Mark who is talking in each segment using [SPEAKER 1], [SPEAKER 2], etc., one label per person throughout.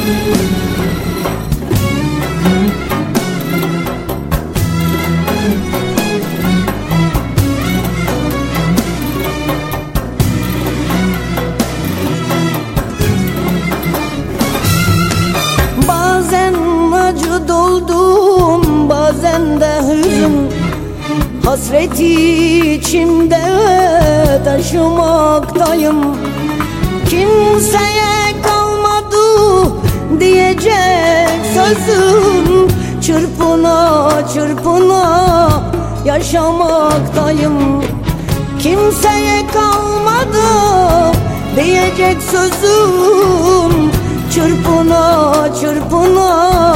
[SPEAKER 1] Bazen acı doldum, bazen de hüzün. Hasreti içimde taşımaktayım. Kimseye kalmadı diyecek sözüm. Çırpına çırpına yaşamaktayım. Kimseye kalmadı diyecek sözüm. Çırpına çırpına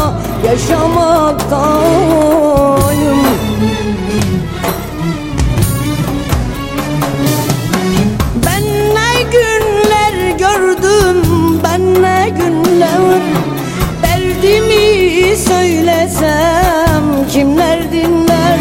[SPEAKER 1] yaşamaktayım. Ben ne günler gördüm, ben ne günler. Derdimi söylesem kimler dinler?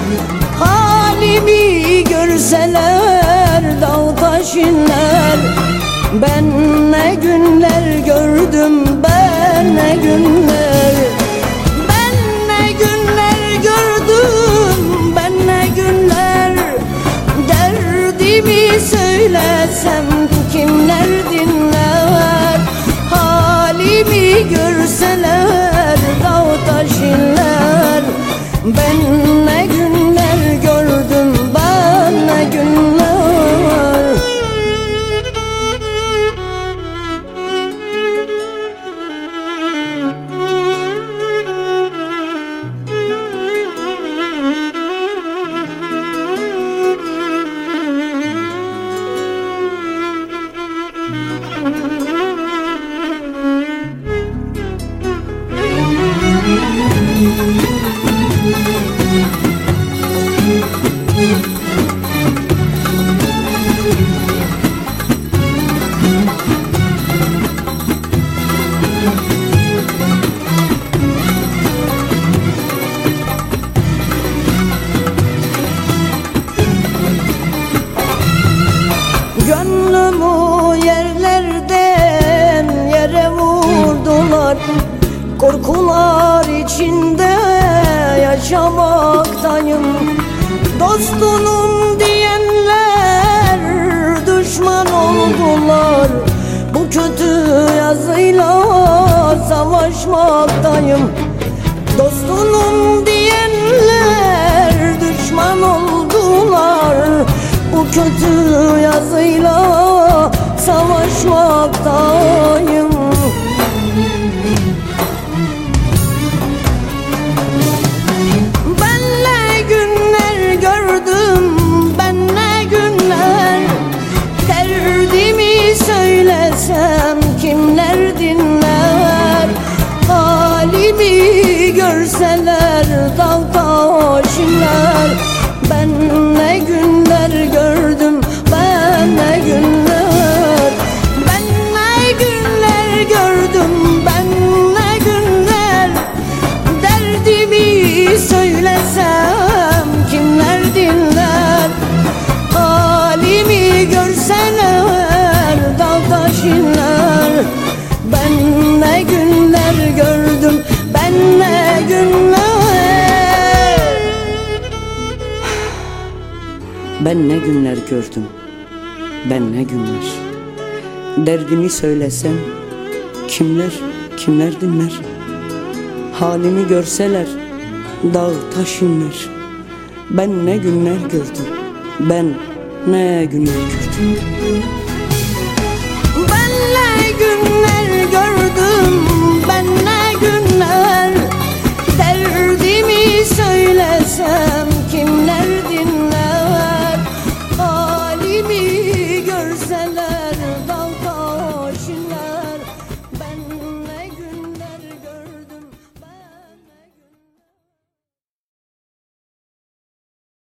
[SPEAKER 1] Halimi görseler dağ taş inler. Ben ne günler gördüm, ben ne günler. Ben ne günler gördüm, ben ne günler. Derdimi söylesem kimler dinler? Halimi görseler dağ taş inler. Ben ne günler gördüm, ben ne günler. Gönlümü yerlerden yere vurdular. Korkular içinde yaşamaktayım. Dostunum diyenler düşman oldular. Bu kötü yazıyla savaşmaktayım. Dostunum diyenler düşman oldular. Bu kötü yazıyla savaşmaktayım. Ben ne günler gördüm, ben ne günler. Derdimi söylesem kimler dinler? Halimi görseler dağ taş inler. Ben ne günler gördüm, ben ne günler. Ben ne günler gördüm, ben ne günler. Derdimi söylesem kimler dinler? Halimi görseler dağ taş inler. Ben ne günler gördüm, ben ne günler. Ben ne günler gördüm, ben ne günler. Derdimi söylesem kimler dinler? Halimi görseler dağ taş inler. Ben ne günler gördüm, ben ne günler gördüm. Ben ne günler gördüm,